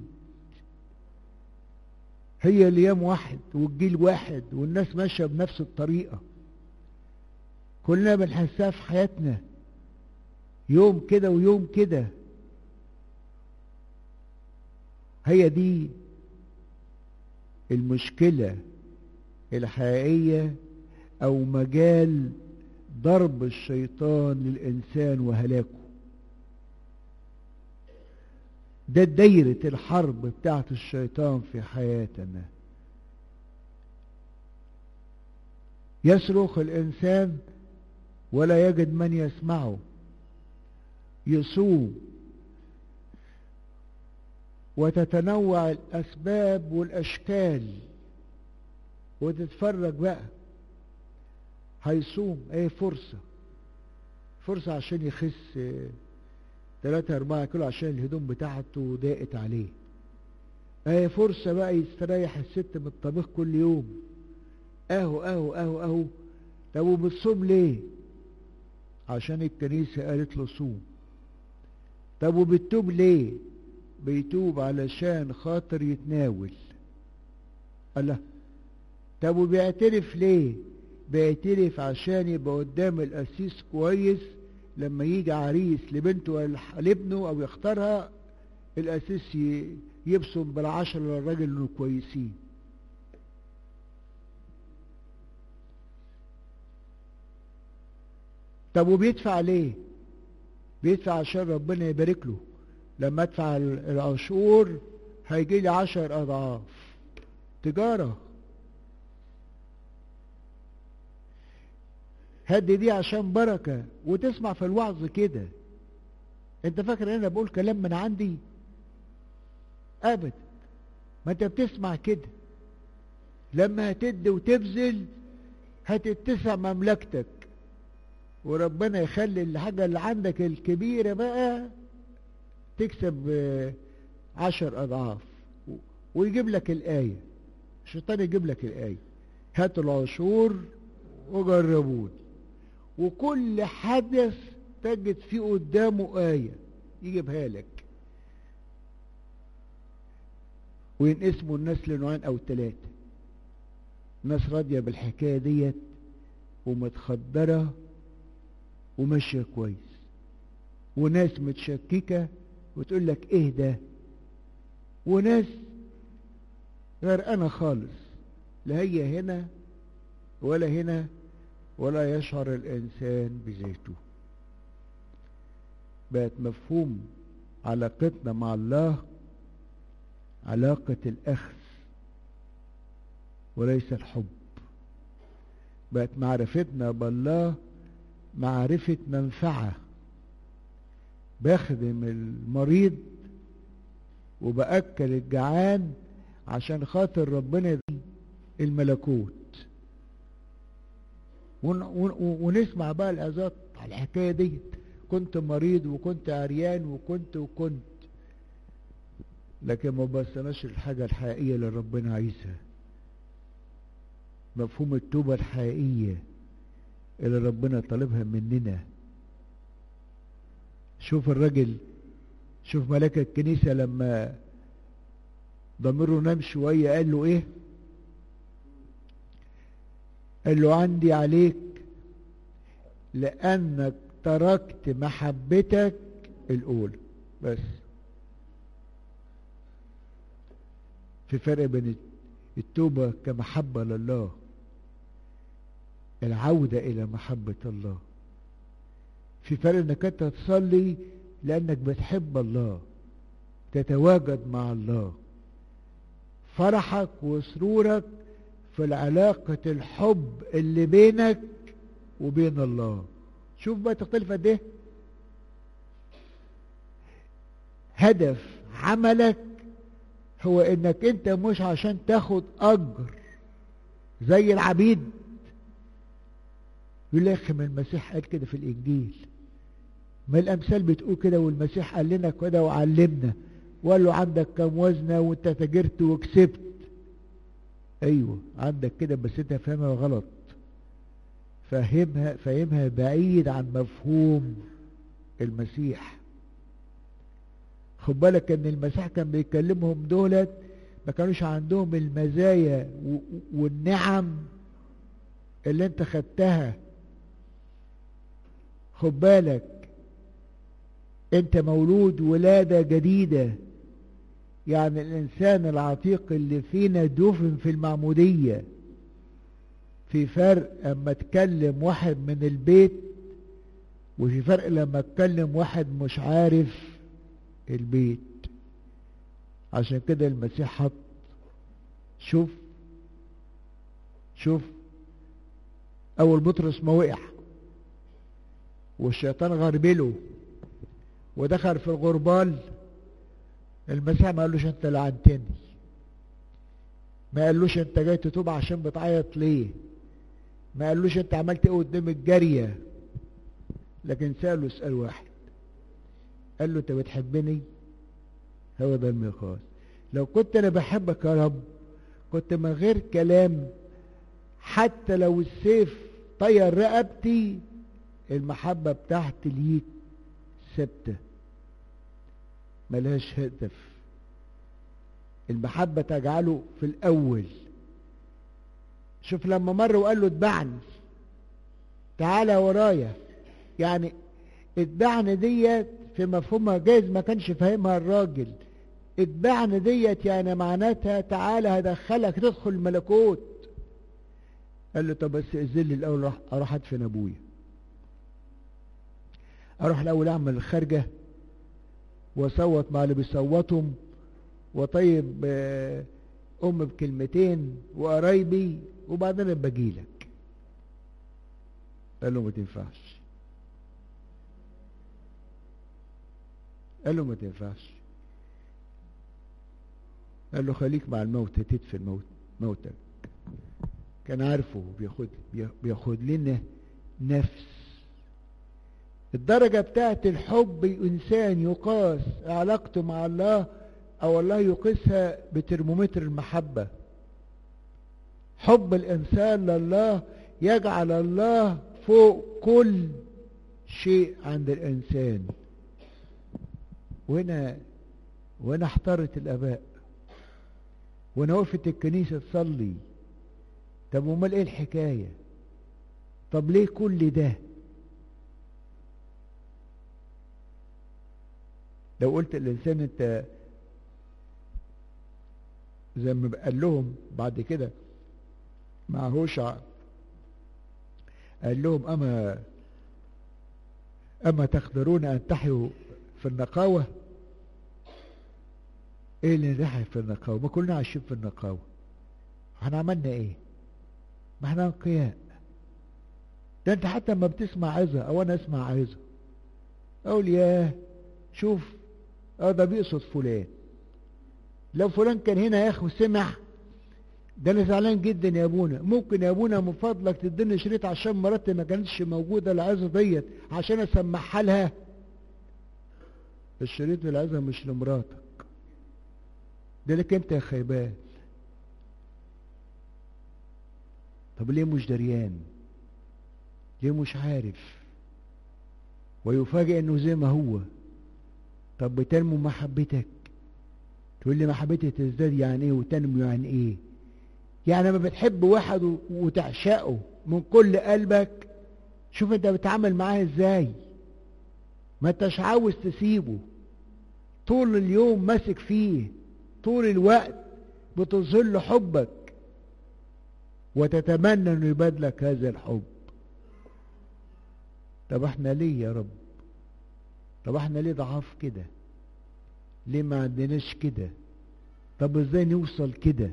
[SPEAKER 1] هي الايام واحد والجيل واحد والناس ماشية بنفس الطريقة، كلنا بنحسها في حياتنا، يوم كده ويوم كده. هي دي المشكلة الحقيقية او مجال ضرب الشيطان للإنسان وهلاكه. ده دايرة الحرب بتاعت الشيطان في حياتنا. يصرخ الإنسان ولا يجد من يسمعه، يصوم وتتنوع الأسباب والأشكال وتتفرج بقى، هيصوم ايه فرصة فرصة عشان يخس ثلاثة أربعة كيلو عشان الهدوم بتاعته ضاقت عليه، ايه فرصة بقى يستريح الست من الطبيخ كل يوم، اهو اهو اهو اهو. طب وبتصوم ليه؟ عشان الكنيسة قالت له صوم. طب وبتتوب ليه؟ بيتوب علشان خاطر يتناول. الله. طب وبيعترف ليه؟ بيعترف عشان يبقى قدام القسيس كويس، لما يجي عريس لبنته ولا لابنه او يختارها القسيس يبصم بالعشر للراجل انه كويسين. طب وبيدفع ليه؟ بيدفع عشان ربنا يبارك له، لما ادفع العشور هيجي لي عشر اضعاف. تجارة. هد دي عشان بركة. وتسمع في الوعظ كده، انت فاكر ان انا بقول كلام من عندي؟ ابدا، ما انت بتسمع كده. لما هتدي وتبذل هتتسع مملكتك، وربنا يخلي الحاجة اللي عندك الكبيرة بقى تكسب عشر اضعاف، ويجيب لك الآية. الشيطان يجيب لك الآية، هاتوا العشور وجربون، وكل حدث تجد فيه قدامه آية يجيبها لك، وينقسموا الناس لنوعين او ثلاثة. ناس راضية بالحكاية ديت ومتخدرة وماشية كويس، وناس متشككة وتقول لك ايه ده، وناس غرقانة خالص، لا هي هنا ولا هنا، ولا يشعر الإنسان بزيته. بقت مفهوم علاقتنا مع الله علاقة الأخذ وليس الحب. بقت معرفتنا بالله معرفة منفعة، بخدم المريض وبأكل الجعان عشان خاطر ربنا يدي الملكوت. ون ون ونسمع بقى العظات على الحكاية دي، كنت مريض وكنت عريان وكنت وكنت لكن ما بصناش الحاجة الحقيقية اللي ربنا عايزها، مفهوم التوبة الحقيقية اللي ربنا طالبها مننا. شوف الراجل، شوف ملاك الكنيسة لما ضميره نام شوية قال له ايه؟ قال له عندي عليك لأنك تركت محبتك الأولى. بس في فرق بين التوبة كمحبة لله، العودة إلى محبة الله. في فرق انك انت تصلي لأنك بتحب الله، تتواجد مع الله، فرحك وسرورك في العلاقة الحب اللي بينك وبين الله. شوف بقى تختلف قد ايه. هدف عملك هو انك انت مش عشان تاخد اجر زي العبيد. يقول لك ما المسيح قال كده في الانجيل، ما الامثال بتقول كده، والمسيح قال لنا كده وعلمنا وقال له عندك كم وزنه وانت تاجرت وكسبت. ايوه عندك كده، بس انت فاهمها غلط، فاهمها فاهمها بعيد عن مفهوم المسيح. خد بالك ان المسيح كان بيكلمهم دولت ما كانوش عندهم المزايا والنعم اللي انت خدتها. خد بالك انت مولود ولادة جديدة، يعني الانسان العتيق اللي فينا دفن في المعمودية. في فرق اما تكلم واحد من البيت، وفي فرق لما تكلم واحد مش عارف البيت. عشان كده المسيح حط، شوف شوف اول بطرس ما وقع والشيطان غربله ودخل في الغربال، المسيح ما قالوش انت لعنتني، ما قالوش انت جاي تتوب عشان بتعيط ليه، ما قالوش انت عملت ايه قدام الجارية، لكن سأله سؤال واحد، قال له انت بتحبني؟ هو ده الميقات. لو كنت انا بحبك يا رب كنت من غير كلام، حتى لو السيف طير رقبتي، المحبة بتاعتي ليك ثابتة ملهاش هدف. المحبة تجعله في الأول. شوف لما مر وقال له اتبعني، تعالى ورايا، يعني اتبعني ديت في مفهومها جايز ما كانش فاهمها الراجل. اتبعني ديت يعني معناتها تعالى هدخلك تدخل الملكوت. قال له طب بس اذن لي الاول، راح اروح ادفن ابويا، اروح الاول اعمل الخارجه واصوت مع اللي بيصوتهم، وطيب ام بكلمتين وقرايبي، وبعدين ابقى اجيلك. قال له ما تنفعش، قال له ما تنفعش. قال له خليك مع الموت تدفن موت موتك. كان عارفه بياخد بياخد لنا نفس. الدرجة بتاعت الحب الإنسان يقاس علاقته مع الله، أو الله يقيسها بترمومتر المحبة. حب الإنسان لله يجعل الله فوق كل شيء عند الإنسان. وهنا وهنا احترت الآباء، وهنا وقفت الكنيسة تصلي. طب ومال ايه الحكاية؟ طب ليه كل ده؟ لو قلت الإنسان انت زي ما قال لهم بعد كده مع هوشع، قال لهم أما أما تقدرون أن تحيوا في النقاوة؟ ايه اللي نحيا في النقاوة؟ ما كلنا عايشين في النقاوة. احنا عملنا ايه؟ ما احنا انقياء. ده انت حتى ما بتسمع عظة او انا اسمع عظة اقول ياه شوف اه ده بيقصد فلان. لو فلان كان هنا يا اخي وسمع، ده انا زعلان جدا يا ابونا. ممكن يا ابونا من فضلك تديني شريط عشان مراتي ما كانتش موجودة العظة ديت عشان اسمعها لها؟ الشريط العظة مش لمراتك، ده لك انت يا خيبان. طب ليه مش دريان؟ ليه مش عارف؟ ويفاجئ انه زي ما هو. طب بتنمو محبتك؟ تقول لي محبتي تزداد يعني ايه وتنمو يعني ايه؟ يعني ما بتحب واحد وتعشقه من كل قلبك، شوف انت بتعامل معاه ازاي. ما انتش عاوز تسيبه، طول اليوم ماسك فيه، طول الوقت بتظهر له حبك وتتمنى انه يبادلك هذا الحب. طب احنا ليه يا رب؟ طب احنا ليه ضعاف كده؟ ليه ما عندناش كده؟ طب ازاي نوصل كده؟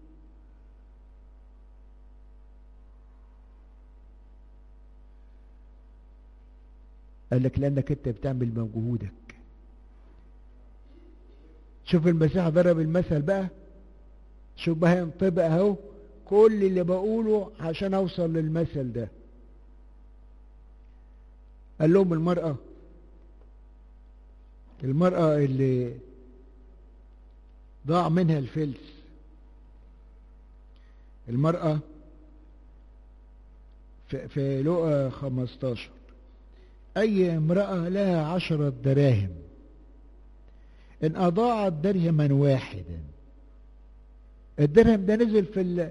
[SPEAKER 1] قال لك لانك انت بتعمل مجهودك. شوف المسيح ضرب المثل بقى، شوف بقى ينطبق اهو كل اللي بقوله عشان اوصل للمثل ده. قال لهم المرأة المرأة اللي ضاع منها الفلس، المرأة في, في لقا خمستاشر، اي امرأة لها عشرة دراهم إن أضاعت درهما واحدا. الدرهم ده نزل في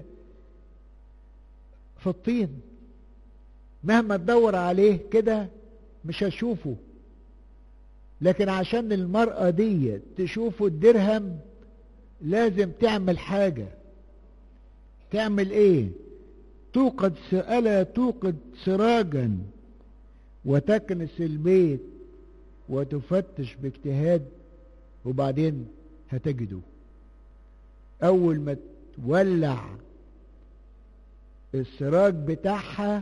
[SPEAKER 1] في الطين، مهما تدور عليه كده مش هشوفه. لكن عشان المرأة دي تشوفه الدرهم لازم تعمل حاجة. تعمل ايه؟ توقد ألا توقد سراجا وتكنس البيت وتفتش باجتهاد، وبعدين هتجده. اول ما تولع السراج بتاعها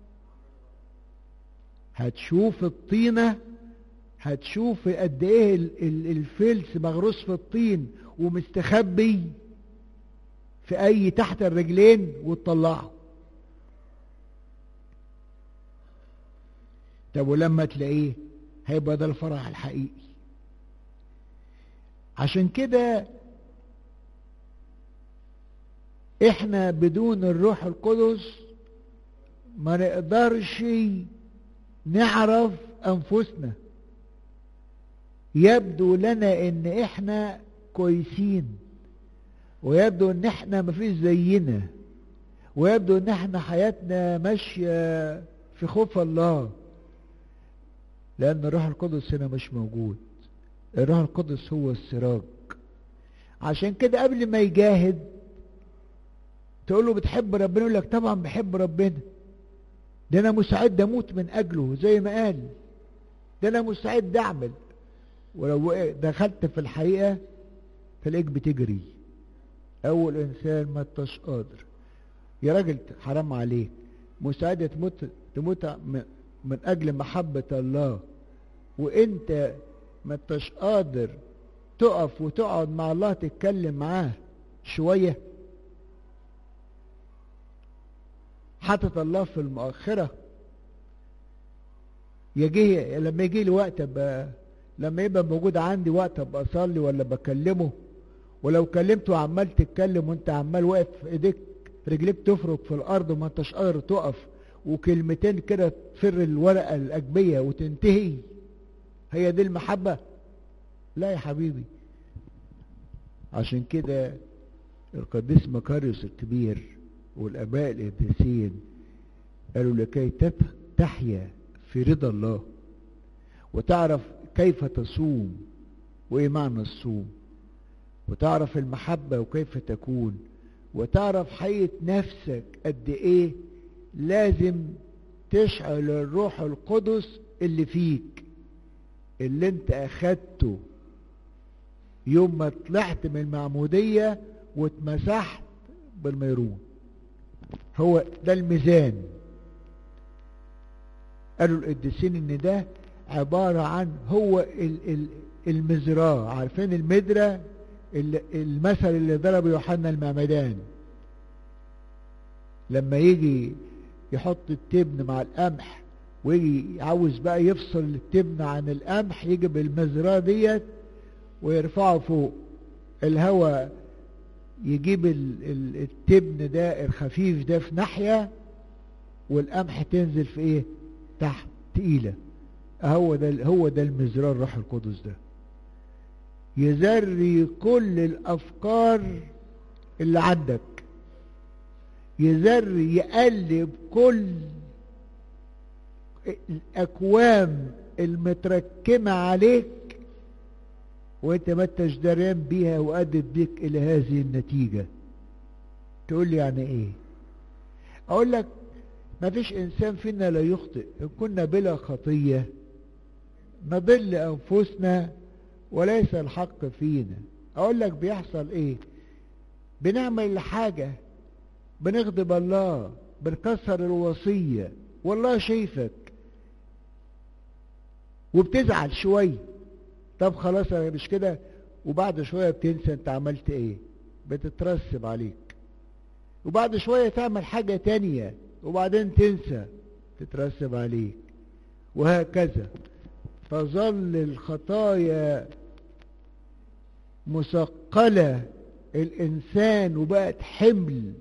[SPEAKER 1] هتشوف الطينة، هتشوف قد ايه الفلس مغروس في الطين ومستخبي في اي تحت الرجلين وتطلعه. طب ولما تلاقيه هيبقى ده الفرح الحقيقي. عشان كده احنا بدون الروح القدس ما نقدرش نعرف انفسنا. يبدو لنا ان احنا كويسين، ويبدو ان احنا مفيش زينا، ويبدو ان احنا حياتنا ماشية في خوف الله، لان الروح القدس هنا مش موجود. الروح القدس هو السراج. عشان كده قبل ما يجاهد تقول له بتحب ربنا، يقول لك طبعا بحب ربنا، ده انا مستعد اموت من اجله زي ما قال، ده انا مستعد اعمل. ولو دخلت في الحقيقة تلاقيك بتجري. اول انسان ما انتش قادر يا راجل، حرام عليك، مستعد تموت تموت من اجل محبة الله، وانت ما انتش قادر تقف وتقعد مع الله تتكلم معاه شوية. حاطط الله في المؤخرة. يجي لما يجي لي وقت ابقى، لما يبقى موجود عندي وقت ابقى اصلي ولا بكلمه، ولو كلمته عمال تتكلم وانت عمال واقف ايديك رجليك تفرك في الارض وما انتش قادر تقف، وكلمتين كده تفر الورقة الاجبية وتنتهي، هي دي المحبة؟ لا يا حبيبي. عشان كده القديس مكاريوس الكبير والاباء القديسين قالوا لكي تحيا في رضا الله وتعرف كيف تصوم وايه معنى الصوم، وتعرف المحبة وكيف تكون، وتعرف حقيقة نفسك قد ايه لازم تشعل الروح القدس اللي فيك، اللي انت اخدته يوم ما طلعت من المعمودية واتمسحت بالميرون. هو ده الميزان. قالوا القديسين ان ده عبارة عن هو المزراه. عارفين المدرة، المثل اللي ضربه يوحنا المعمدان لما يجي يحط التبن مع القمح ويجي عاوز بقى يفصل التبن عن القمح، يجي بالمزراه ديت ويرفعه فوق الهواء، يجيب التبن ده الخفيف ده في ناحية والقمح تنزل في ايه تحت تقيلة. هو ده هو ده المزرار الروح القدس ده، يزري كل الافكار اللي عندك، يزري يقلب كل الاكوام المتركمة عليك وانت ما انتش دريان بيها، وادت بيك الى هذه النتيجة. تقول لي يعني ايه؟ اقول لك ما فيش انسان فينا لا يخطئ، ان كنا بلا خطية نضل انفسنا وليس الحق فينا. اقول لك بيحصل ايه؟ بنعمل حاجة بنغضب الله، بنكسر الوصية والله شايفك وبتزعل شوية. طب خلاص انا مش كده، وبعد شوية بتنسى انت عملت ايه، بتترسب عليك. وبعد شوية تعمل حاجة تانية وبعدين تنسى تترسب عليك، وهكذا تظل الخطايا مثقلة الانسان، وبقت حمل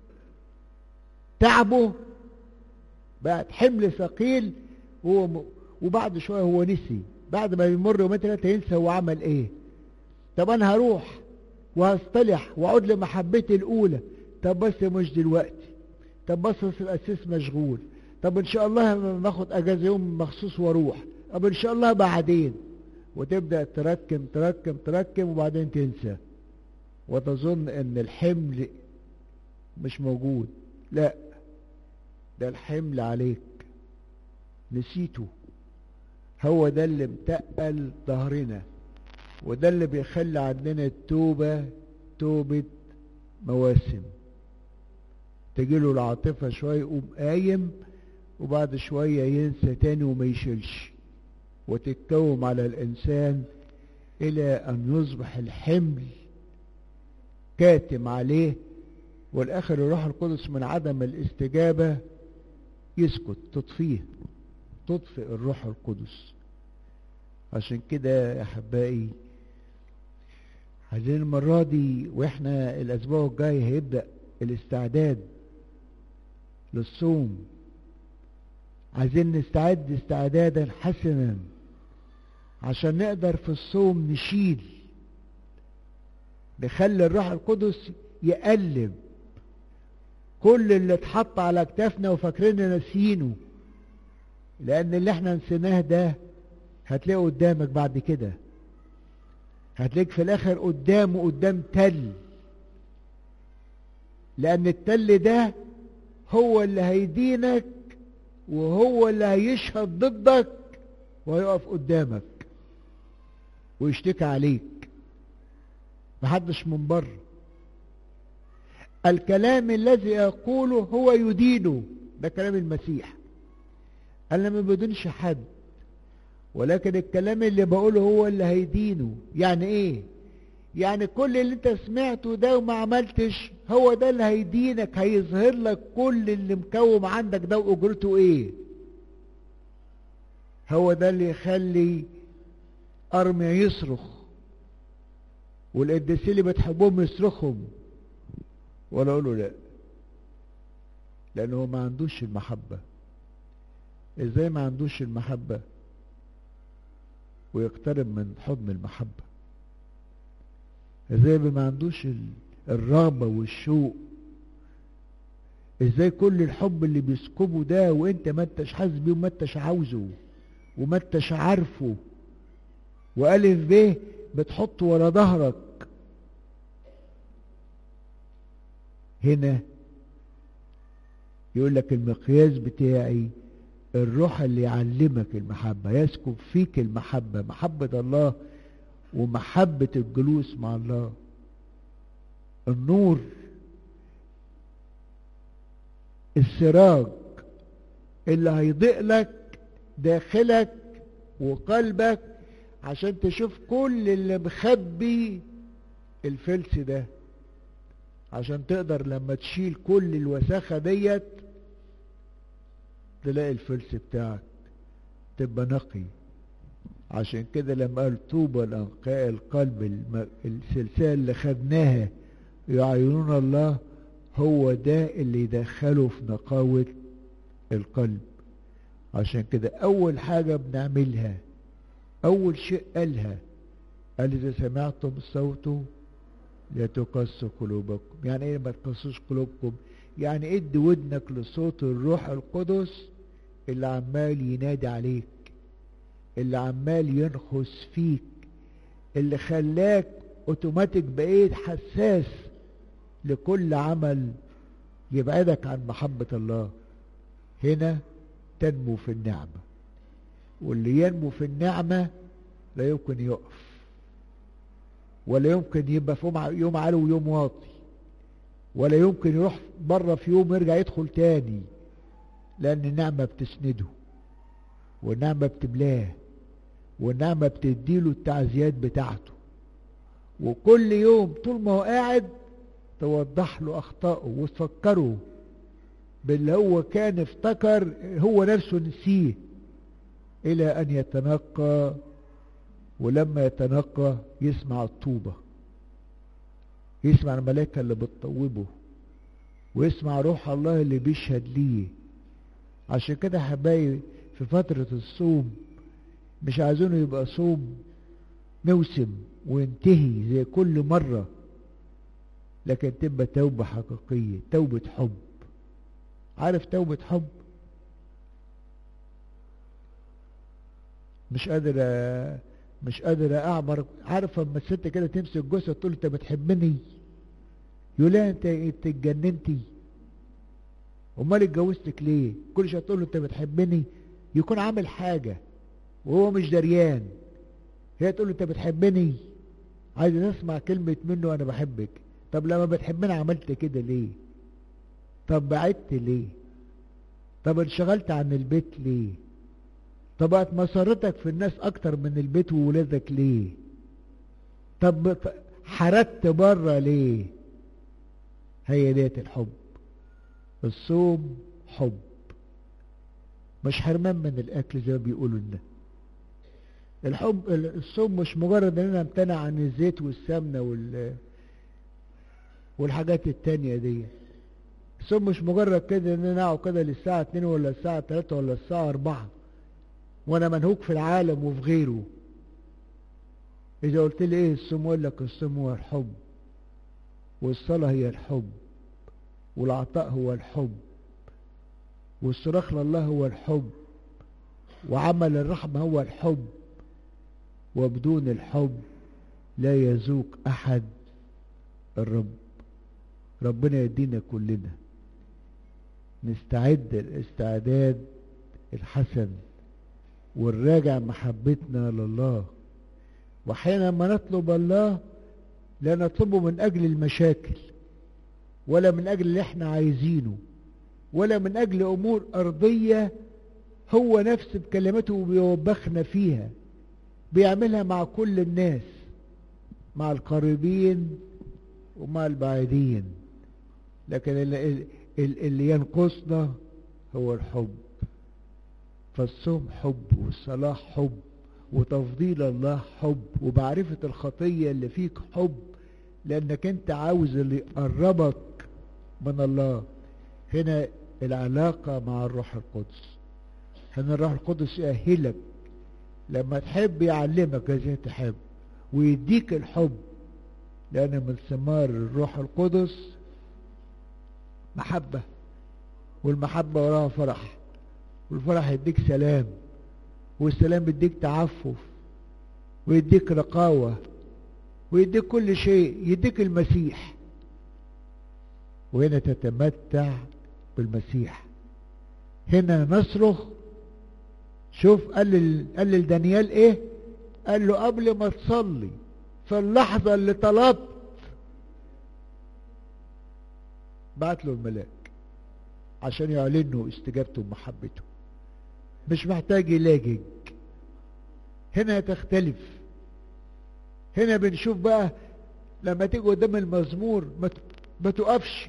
[SPEAKER 1] تعبه، بقت حمل ثقيل. هو م... وبعد شوية هو نسي، بعد ما يمر يومين ثلاثة ينسى هو عمل ايه. طب انا هروح وهصطلح واعود لمحبتي الاولى. طب بس مش دلوقتي. طب بس الاساس مشغول. طب ان شاء الله باخد اجازه يوم مخصوص واروح. طب ان شاء الله بعدين. وتبدا تركم تركم تركم وبعدين تنسى وتظن ان الحمل مش موجود. لا، ده الحمل عليك، نسيته. هو ده اللي متقل ظهرنا، وده اللي بيخلي عندنا التوبة توبة مواسم. تجيله العاطفة شوية يقوم قايم، وبعد شوية ينسى تاني وما يشيلش، وتتكوم على الإنسان إلى أن يصبح الحمل كاتم عليه، والآخر الروح القدس من عدم الاستجابة يسكت، تطفيه، تطفئ الروح القدس. عشان كده يا أحبائي عايزين المرة دي، واحنا الأسبوع الجاي هيبدأ الاستعداد للصوم، عايزين نستعد استعدادا حسنا عشان نقدر في الصوم نشيل، نخلي الروح القدس يقلب كل اللي اتحط على اكتافنا وفاكرين ناسيينه، لان اللي احنا نسيناه ده هتلاقيه قدامك بعد كده، هتلاقيك في الاخر قدامه قدام تل، لان التل ده هو اللي هيدينك وهو اللي هيشهد ضدك وهيقف قدامك ويشتكي عليك، محدش من بره. الكلام الذي أقوله هو يدينه، ده كلام المسيح. أنا ما بدونش حد، ولكن الكلام اللي بقوله هو اللي هيدينه. يعني ايه؟ يعني كل اللي انت سمعته ده وما عملتش هو ده اللي هيدينك، هيظهر لك كل اللي مكوم عندك ده وأجرته ايه. هو ده اللي يخلي أرميا يصرخ والقديسين اللي بتحبهم يصرخهم، ولا اقوله لا، لانه ما عندوش المحبة. ازاي ما عندوش المحبة ويقترب من حضن المحبة؟ ازاي ما عندوش الرغبة والشوق؟ ازاي كل الحب اللي بيسكبه ده وانت ما انتش حاسس بيه وما انتش عاوزه وما انتش عارفه، والف ب بتحطه ورا ظهرك؟ هنا يقول لك المقياس بتاعي الروح اللي يعلمك المحبة، يسكب فيك المحبة، محبة الله ومحبة الجلوس مع الله. النور، السراج اللي هيضيء لك داخلك وقلبك عشان تشوف كل اللي مخبي الفلس ده، عشان تقدر لما تشيل كل الوساخة ديت تلاقي الفلس بتاعك تبقى نقي. عشان كده لما قال طوبى لأنقاء القلب، السلسلة اللي خدناها يعينون الله، هو ده اللي يدخله في نقاوة القلب. عشان كده أول حاجة بنعملها، أول شيء قالها، قال إذا سمعتم صوته لا تقسوا قلوبكم. يعني ايه ما تقسوش قلوبكم؟ يعني ادي ودنك لصوت الروح القدس اللي عمال ينادي عليك، اللي عمال ينخس فيك، اللي خلاك اوتوماتيك بقيت حساس لكل عمل يبعدك عن محبة الله. هنا تنمو في النعمة، واللي ينمو في النعمة لا يمكن يقف، ولا يمكن يبقى في يوم عالي ويوم واطي، ولا يمكن يروح بره في يوم يرجع يدخل تاني، لأن النعمة بتسنده، والنعمة بتبلاه، والنعمة بتديله التعزيات بتاعته، وكل يوم طول ما هو قاعد توضح له أخطائه وتفكره باللي هو كان افتكر هو نفسه نسيه، إلى أن يتنقى. ولما يتنقى يسمع الطوبة، يسمع الملائكة اللي بتطوبه، ويسمع روح الله اللي بيشهد ليه. عشان كده حبايبي في فترة الصوم مش عايزينه يبقى صوم موسم وينتهي زي كل مرة، لكن تبقى توبة حقيقية، توبة حب. عارف توبة حب؟ مش قادر مش قادر اعبر. عارف اما الست كده تمسك جوزها تقول له انت بتحبني، يقول لها انت انت اتجننتي، امال اتجوزتك ليه؟ كل شويه تقول له انت بتحبني، يكون عامل حاجه وهو مش دريان. هي تقول له انت بتحبني، عايز اسمع كلمه منه انا بحبك. طب لما بتحبني عملت كده ليه؟ طب بعدت ليه؟ طب انشغلت عن البيت ليه؟ طب بقت مسارتك في الناس اكتر من البيت وولادك ليه؟ طب حردت بره ليه؟ هي ديت الحب. الصوم حب، مش حرمان من الاكل زي ما بيقولوا لنا. الحب الصوم مش مجرد ان انا امتنع عن الزيت والسمنه وال والحاجات التانية دي. الصوم مش مجرد كده ان انا اقعد كده للساعه اتنين ولا الساعه تلاتة ولا الساعه اربعة وانا منهوك في العالم وفي غيره. اذا قلت لي ايه الصوم؟ اقول لك الصوم هو الحب، والصلاه هي الحب، والعطاء هو الحب، والصراخ لله هو الحب، وعمل الرحمه هو الحب. وبدون الحب لا يذوق احد الرب. ربنا يدينا كلنا نستعد الاستعداد الحسن ونراجع محبتنا لله. وحينما نطلب الله لا نطلبه من اجل المشاكل، ولا من اجل اللي احنا عايزينه، ولا من اجل امور ارضية. هو نفس بكلمته بيوبخنا فيها، بيعملها مع كل الناس، مع القريبين ومع البعيدين. لكن اللي, اللي ينقصنا هو الحب. فالصوم حب، والصلاة حب، وتفضيل الله حب، ومعرفة الخطية اللي فيك حب، لانك انت عاوز اللي يقربك من الله. هنا العلاقة مع الروح القدس. هنا الروح القدس يأهلك لما تحب يعلمك ازاي تحب ويديك الحب، لان من ثمار الروح القدس محبة، والمحبة وراها فرح، والفرح يديك سلام، والسلام يديك تعفف، ويديك رقاوة، ويديك كل شيء، يديك المسيح. وهنا تتمتع بالمسيح. هنا نصرخ. شوف قال قال لدانيال ايه؟ قال له قبل ما تصلي في اللحظة اللي طلبت بعت له الملاك عشان يعلنه استجابته ومحبته. مش محتاج يلاجج. هنا تختلف. هنا بنشوف بقى لما تيجي قدام المزمور ما تقفش.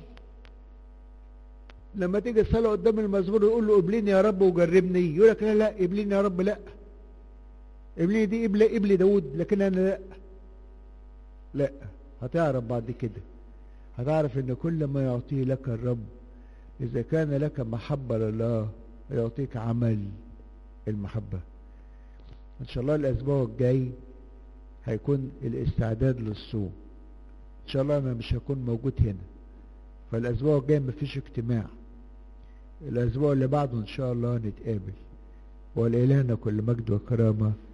[SPEAKER 1] لما تيجي الصلاة قدام المزمور يقول له قبليني يا رب وجربني، يقول لك لا لا قبليني يا رب، لا قبليني دي قبل قبل داود، لكن انا لا. لا، هتعرف بعد كده، هتعرف ان كل ما يعطيه لك الرب اذا كان لك محبة لله يعطيك عمل المحبة. ان شاء الله الاسبوع الجاي هيكون الاستعداد للصوم. ان شاء الله انا مش هكون موجود هنا، فالاسبوع الجاي مفيش اجتماع. الاسبوع اللي بعده ان شاء الله نتقابل. ولإلهنا كل مجد وكرامة